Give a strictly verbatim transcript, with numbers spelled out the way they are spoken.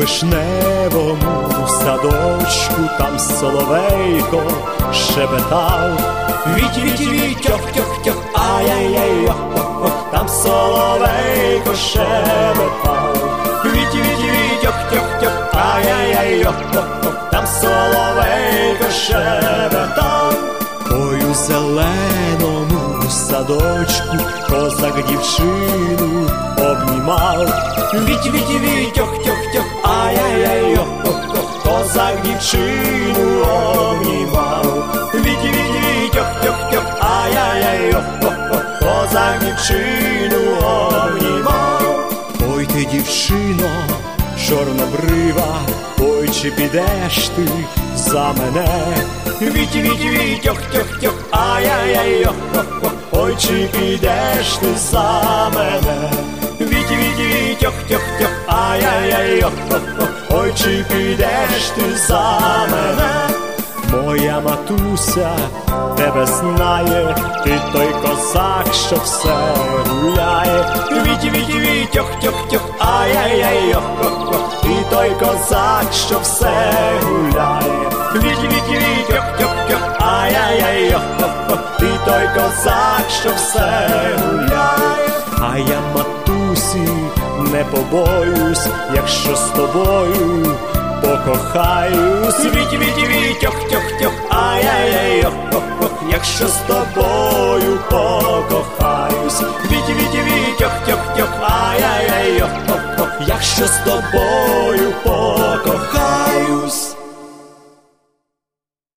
вишневому садочку там соловейко шебетав. Віть, віть, віть, тьох-тьох-тьох, ай-яй-яй-йох-ох-ох, там соловейко шебетав. Віть, віть, віть, тьох-тьох-тьох, ай-яй-яй-йох-ох-ох, там соловейко шебетав. Ой, у зеленому садочку козак дівчину обнімав. Віть, віть, віть, тьох-тьох-тьох, ай-яй-яй-йох-ох-ох, козак дівчину обнімав. Віть, віть, віть, тьох-тьох-тьох, ай-яй-яй-йох-ох-ох, козак дівчину обнімав. Ой ти, дівчино, чорнобрива, ой, чи підеш ти за мене? Віть, віть, віть, тьох-тьох-тьох, ай-яй-яй-йох-ох-ох, ой, чи підеш ти за мене? Віть, віть, віть, тьох-тьох-тьох, ай-яй-яй-йох-ох-ох, ой, чи підеш ти за мене? Моя матуся тебе знає, ти той козак, що все гуляє. Віть, віть, віть, тьох-тьох-тьох, ай-яй-яй-йох-ох-ох, ти той козак, що все гуляє. Віть, віть, віть, тьох-тьох-тьох, ай-яй-яй-йох-ох-ох, ти той козак, що все гуляє. А я матусі не побоюсь, якщо з тобою покохаюсь. Віть, віть, віть, тьох-тьох-тьох, ай-яй-яй-йох-ох-ох, якщо з тобою покохаюсь. Віть, віть, віть, тьох-тьох-тьох, ай-яй-яй-йох-ох-ох, якщо з тобою покохаюсь.